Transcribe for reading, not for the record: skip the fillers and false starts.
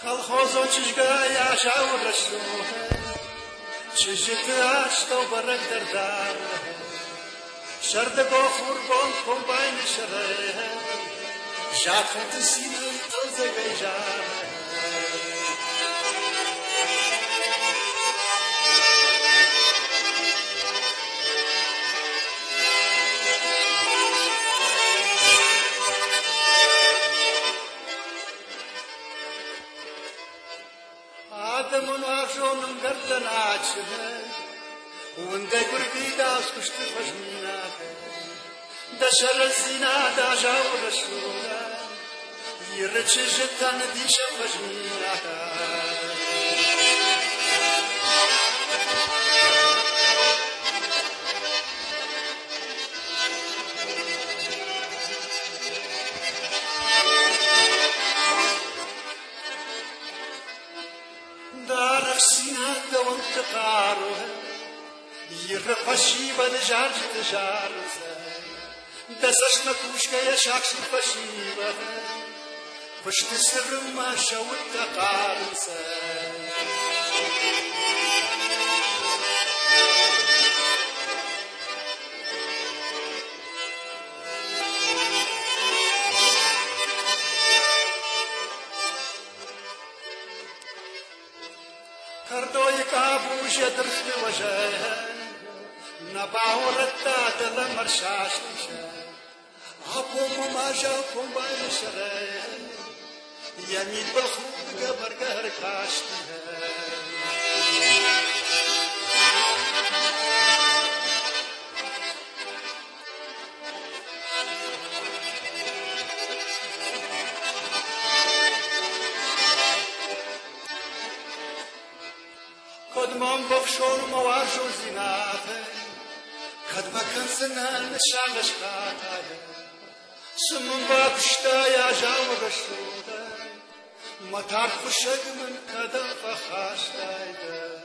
Колхозу чижгая жаурышу, чижиты аштау барак дардар, шардыго фургон комбайны шыры, жатханты сины тылзыгай жар. Adamın ağzının gardan açılı, Unda gurgida skuştu fajmina, Da şarasina da javrasuna, Yirçı jıtan dişa fajmina. Darafsina da vantaqaru Yirqashi bad jarj tajarza Dasashna kushka ya shakshi fashiba Pusht sirma shawt taqarza Kardoi kabu jadrft wajah Nabaurata dala marshashtisha Apo mamaja kombay sharay Yamid balkhud gabargar kashtiha Kodmam bofshol mawashu zinate Kadma kansanan shalashkataya Sumun bakshta ya javgashuda Matar khushagman kadam fakhashtayda